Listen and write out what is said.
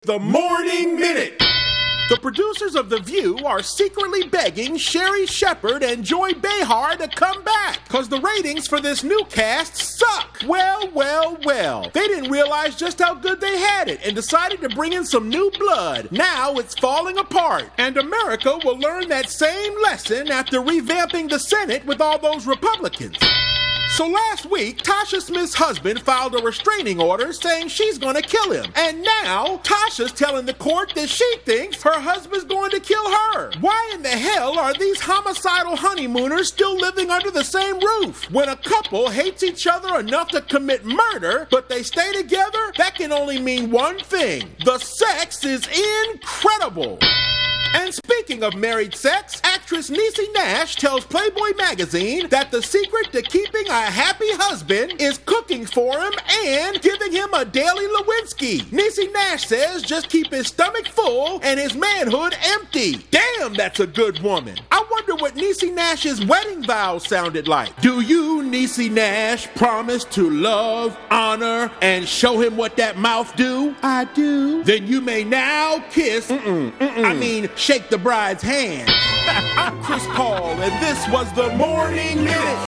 The Morning Minute. The producers of The View are secretly begging Sherry Shepherd and Joy Behar to come back, because the ratings for this new cast suck. Well. They didn't realize just how good they had it and decided to bring in some new blood. Now it's falling apart, and America will learn that same lesson after revamping the Senate with all those Republicans. So last week, Tasha Smith's husband filed a restraining order saying she's going to kill him. And now, Tasha's telling the court that she thinks her husband's going to kill her. Why in the hell are these homicidal honeymooners still living under the same roof? When a couple hates each other enough to commit murder, but they stay together, that can only mean one thing. The sex is incredible. And speaking of married sex, actress Niecy Nash tells Playboy magazine that the secret to keeping a happy husband is cooking for him and giving him a daily Lewinsky. Niecy Nash says just keep his stomach full and his manhood empty. Damn, that's a good woman. I wonder what Niecy Nash's wedding vows sounded like. Do you, Niecy Nash, promise to love, honor, and show him what that mouth do? I do. Then you may now kiss, shake the bride's hand. I'm Chris Paul, and this was The Morning Minute.